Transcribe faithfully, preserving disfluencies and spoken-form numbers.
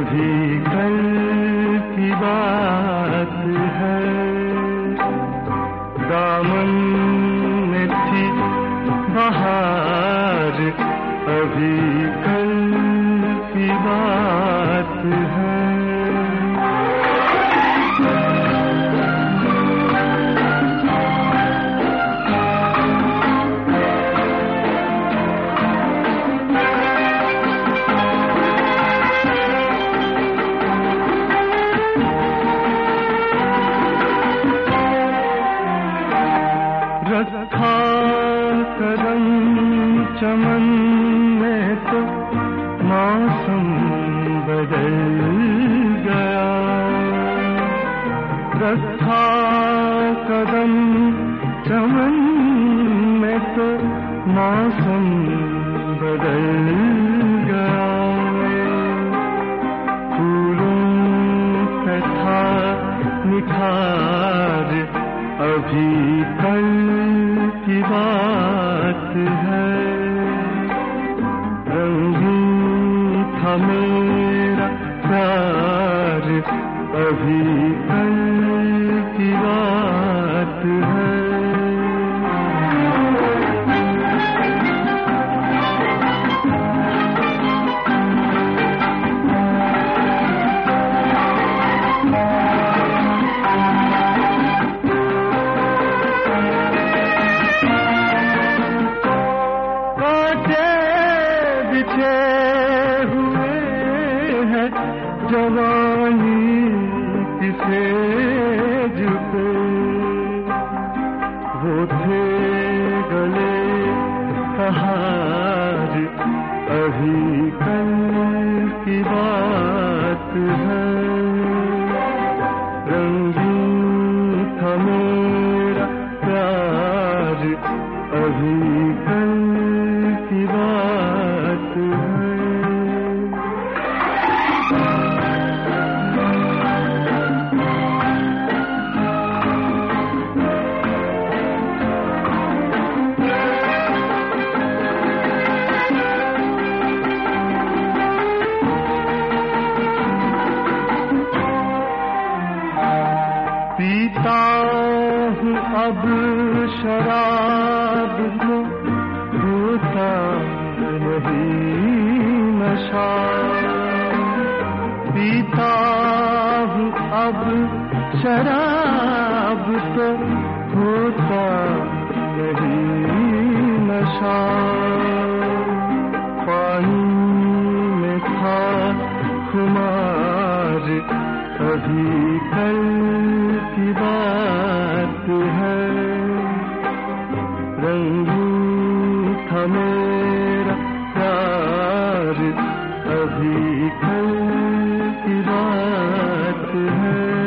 अभी कल की बात है, दामन में थी बहार, अभी कल की बात है। रखा कदम चमन में तो मौसम बदल गया, रखा कदम चमन में तो मौसम बदल गया। फूलों पे था निखार, अभी कल की बात है। रंगीन था मेरा प्यार, अभी कल की बात है। हुए हैं जवानी की सेज पे, वो थे गले सहार, अभी कल की बात है। रंगीन था मेरा प्यार, अभी कल की बात है। पीता हूँ अब शराब को, होता नहीं नशा। पीता हूँ अब शराब तो होता नहीं नशा। पानी में था खुमार, अभी कल की बात है। रंगीन था मेरा प्यार, अभी कल की बात है।